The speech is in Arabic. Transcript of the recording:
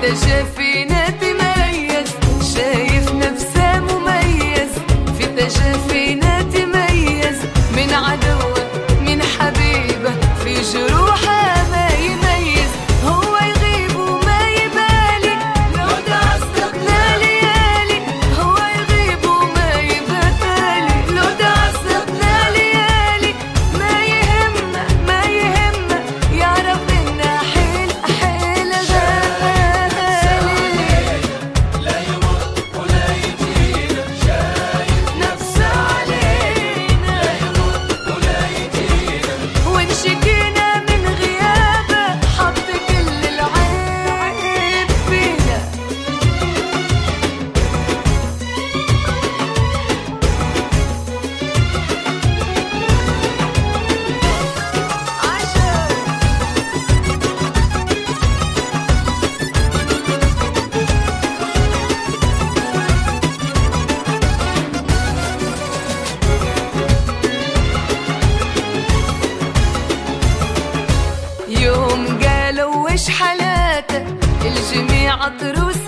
تجافينا تميز، شايف نفسه مميز، في تجافينا تميز، من عدوه من حبيبه في جروحه ما يميز، هو يغيب وما يبالي لو تعذبنا ليالي، هو يغيب وما يبالي لو تعذبنا ليالي، ما يهمه ما يهمه يعرف إنه حيل حيل غالي، لا يموت ولا يجينا، شايف نفسه علينا، لا يموت ولا يجينا، وإن شكينا من غيابه حط كل العيب فينا. يوم قالوا وش حالاته الجميع عطروا